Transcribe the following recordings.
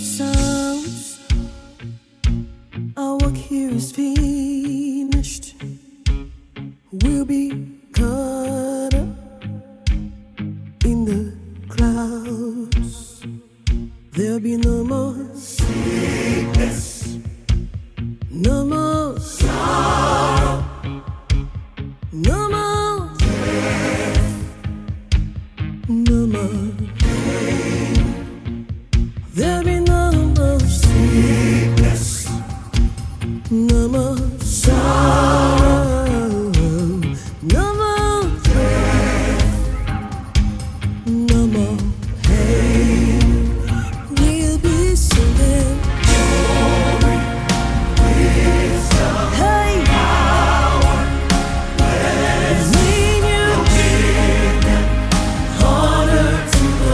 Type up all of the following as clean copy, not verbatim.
sounds. Our work here is finished. We'll be caught up in the clouds. There'll be no more sickness, no more sorrow, no more death, no more pain. There'll be no more sickness, no more sorrow, no more death, no more pain. We'll be singing glory, wisdom, hey, power, blessing, dominion, honor to the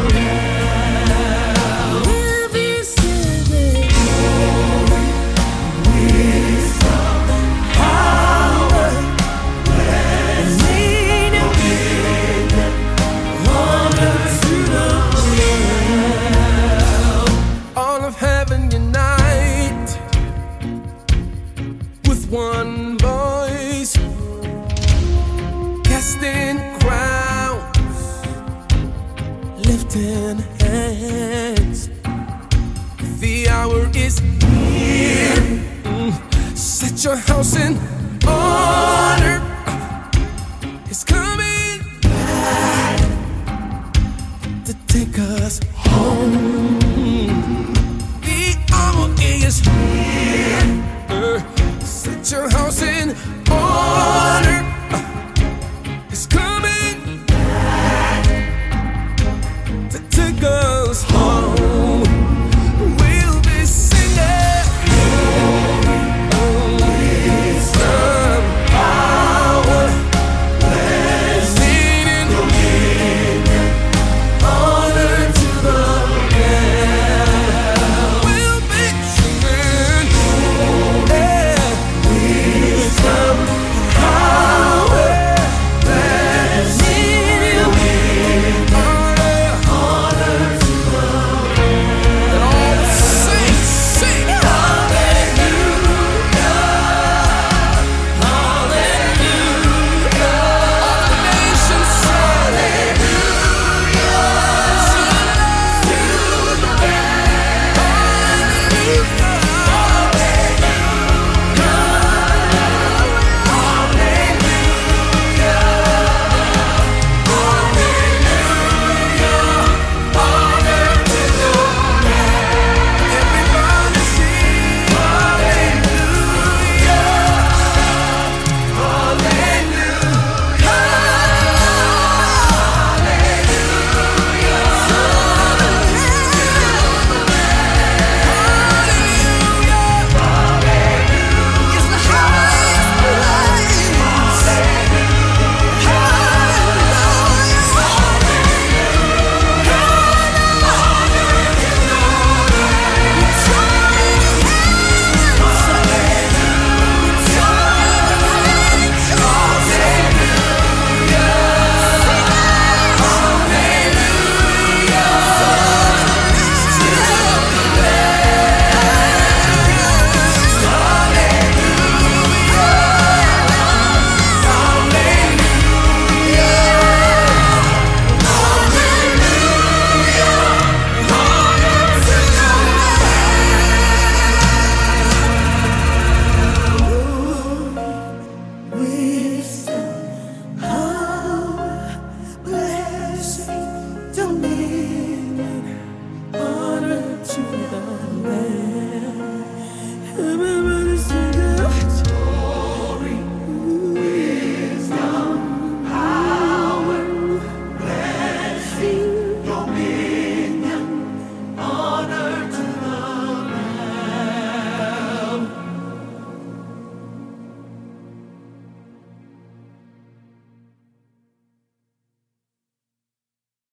Lamb. We'll be singing glory, wisdom, power, blessing, dominion, honor to the Lamb. All of heaven unite with one voice, casting crowns, lifting hands. The hour is near. Set your house in order. It's coming back to take us home.